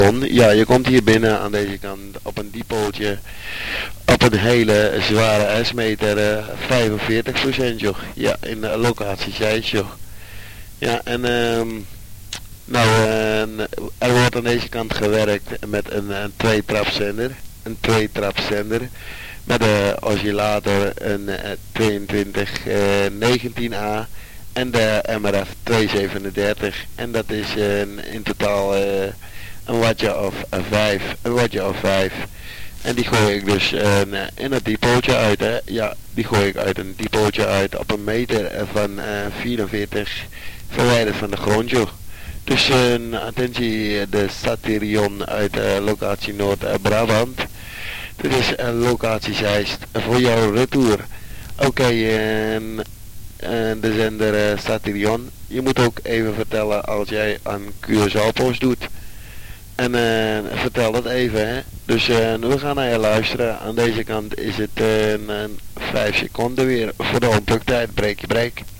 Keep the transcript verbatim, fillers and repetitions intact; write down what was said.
Ja, je komt hier binnen aan deze kant op een dipootje op een hele zware ijsmeter, uh, vijfenveertig procent joh. Ja, in de locatie Zeist joh. Ja, en um, nou, uh, er wordt aan deze kant gewerkt met een, een twee-trapzender. Een twee-trapzender met een oscillator, een uh, tweeëntwintig negentien A en de M R F tweehonderdzevenendertig. En dat is uh, in totaal uh, een wattje of vijf, een wattje of vijf. En die gooi ik dus uh, in het dipootje uit, hè. Ja, die gooi ik uit een dipootje uit op een meter van uh, vierenveertig verwijderd van de grond, joh. Dus uh, attentie, de Satyrion uit uh, locatie Noord-Brabant. Dit is uh, locatie Zeist voor jouw retour. Oké, okay, en, en de zender uh, Satyrion. Je moet ook even vertellen als jij aan Curaçao-post doet. En uh, vertel dat even, hè. Dus uh, we gaan naar je luisteren. Aan deze kant is het uh, een vijf seconden weer voor de ontpluktijd. Breek je breek.